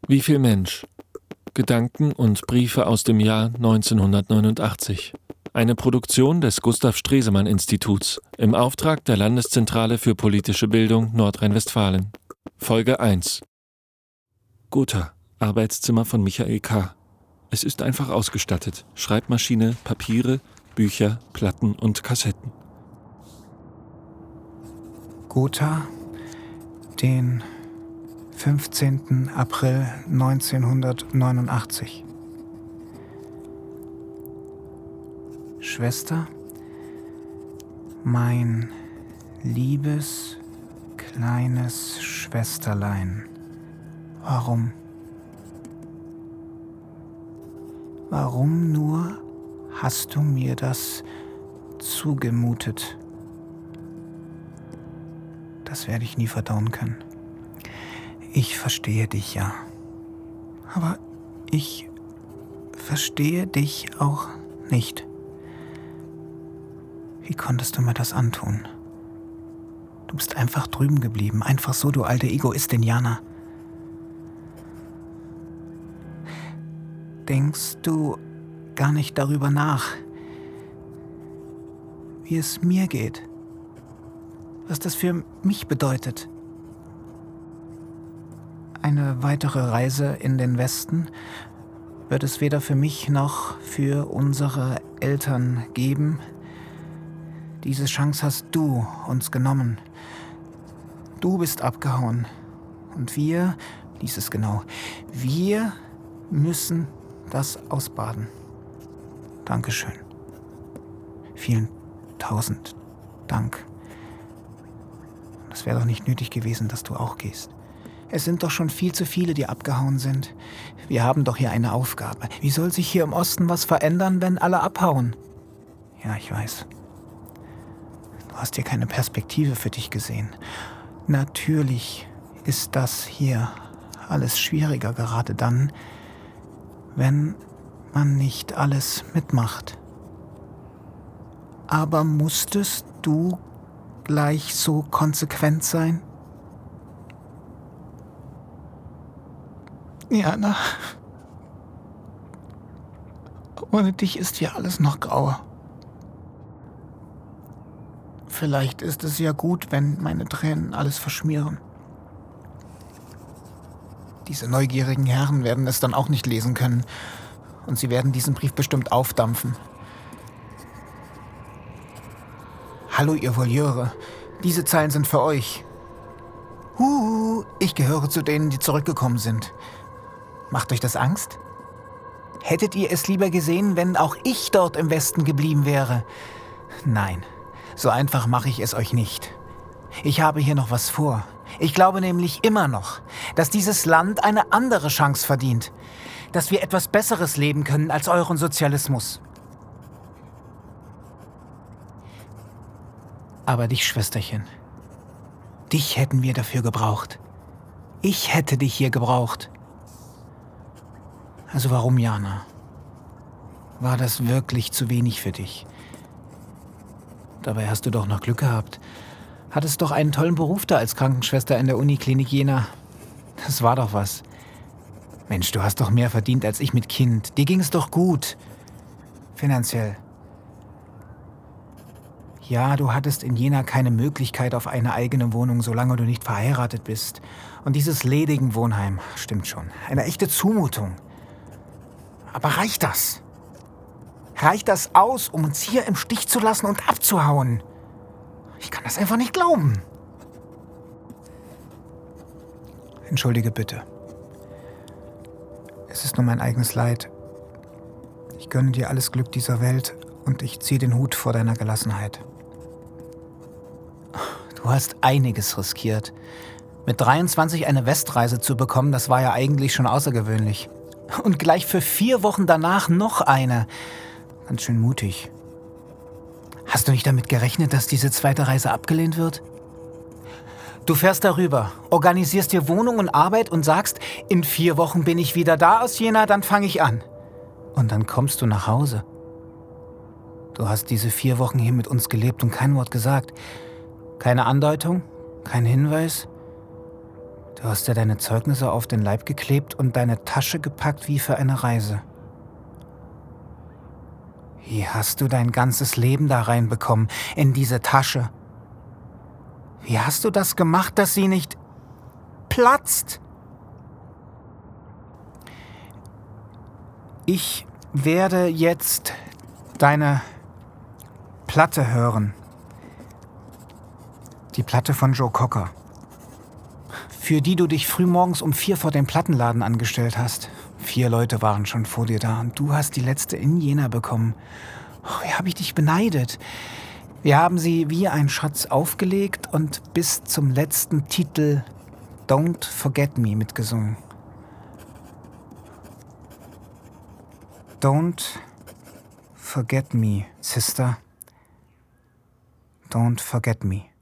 Wie viel Mensch? Gedanken und Briefe aus dem Jahr 1989. Eine Produktion des Gustav-Stresemann-Instituts im Auftrag der Landeszentrale für politische Bildung Nordrhein-Westfalen. Folge 1. Gotha, Arbeitszimmer von Michael K. Es ist einfach ausgestattet. Schreibmaschine, Papiere, Bücher, Platten und Kassetten. Gotha, den 15. April 1989. Schwester, mein liebes, kleines Schwesterlein, warum? Warum nur hast du mir das zugemutet? Das werde ich nie verdauen können. Ich verstehe dich ja. Aber ich verstehe dich auch nicht. Wie konntest du mir das antun? Du bist einfach drüben geblieben. Einfach so, du alte Egoistin, Jana. Denkst du gar nicht darüber nach, wie es mir geht? Was das für mich bedeutet? Eine weitere Reise in den Westen wird es weder für mich noch für unsere Eltern geben. Diese Chance hast du uns genommen. Du bist abgehauen. Und wir, lies es genau, wir müssen das ausbaden. Dankeschön. Vielen tausend Dank. Das wäre doch nicht nötig gewesen, dass du auch gehst. Es sind doch schon viel zu viele, die abgehauen sind. Wir haben doch hier eine Aufgabe. Wie soll sich hier im Osten was verändern, wenn alle abhauen? Ja, ich weiß. Du hast hier keine Perspektive für dich gesehen. Natürlich ist das hier alles schwieriger, gerade dann, wenn man nicht alles mitmacht. Aber musstest du gleich so konsequent sein? Jana, ohne dich ist hier alles noch grauer. Vielleicht ist es ja gut, wenn meine Tränen alles verschmieren. Diese neugierigen Herren werden es dann auch nicht lesen können. Und sie werden diesen Brief bestimmt aufdampfen. Hallo, ihr Voyeure. Diese Zeilen sind für euch. Ich gehöre zu denen, die zurückgekommen sind. Macht euch das Angst? Hättet ihr es lieber gesehen, wenn auch ich dort im Westen geblieben wäre? Nein, so einfach mache ich es euch nicht. Ich habe hier noch was vor. Ich glaube nämlich immer noch, dass dieses Land eine andere Chance verdient. Dass wir etwas Besseres leben können als euren Sozialismus. Aber dich, Schwesterchen, dich hätten wir dafür gebraucht. Ich hätte dich hier gebraucht. Also warum, Jana? War das wirklich zu wenig für dich? Dabei hast du doch noch Glück gehabt. Hattest doch einen tollen Beruf da als Krankenschwester in der Uniklinik Jena. Das war doch was. Mensch, du hast doch mehr verdient als ich mit Kind. Dir ging es doch gut. Finanziell. Ja, du hattest in Jena keine Möglichkeit auf eine eigene Wohnung, solange du nicht verheiratet bist. Und dieses ledigen Wohnheim, stimmt schon, eine echte Zumutung. Aber reicht das? Reicht das aus, um uns hier im Stich zu lassen und abzuhauen? Ich kann das einfach nicht glauben. Entschuldige bitte. Es ist nur mein eigenes Leid. Ich gönne dir alles Glück dieser Welt und ich ziehe den Hut vor deiner Gelassenheit. Du hast einiges riskiert. Mit 23 eine Westreise zu bekommen, das war ja eigentlich schon außergewöhnlich. Und gleich für 4 Wochen danach noch eine. Ganz schön mutig. Hast du nicht damit gerechnet, dass diese zweite Reise abgelehnt wird? Du fährst darüber, organisierst dir Wohnung und Arbeit und sagst, in 4 Wochen bin ich wieder da aus Jena, dann fange ich an. Und dann kommst du nach Hause. Du hast diese 4 Wochen hier mit uns gelebt und kein Wort gesagt. Keine Andeutung, kein Hinweis. Du hast dir deine Zeugnisse auf den Leib geklebt und deine Tasche gepackt wie für eine Reise. Wie hast du dein ganzes Leben da reinbekommen, in diese Tasche? Wie hast du das gemacht, dass sie nicht platzt? Ich werde jetzt deine Platte hören. Die Platte von Joe Cocker. Für die du dich frühmorgens um 4 vor dem Plattenladen angestellt hast. 4 Leute waren schon vor dir da und du hast die letzte in Jena bekommen. Oh, wie habe ich dich beneidet. Wir haben sie wie ein Schatz aufgelegt und bis zum letzten Titel Don't Forget Me mitgesungen. Don't forget me, Sister. Don't forget me.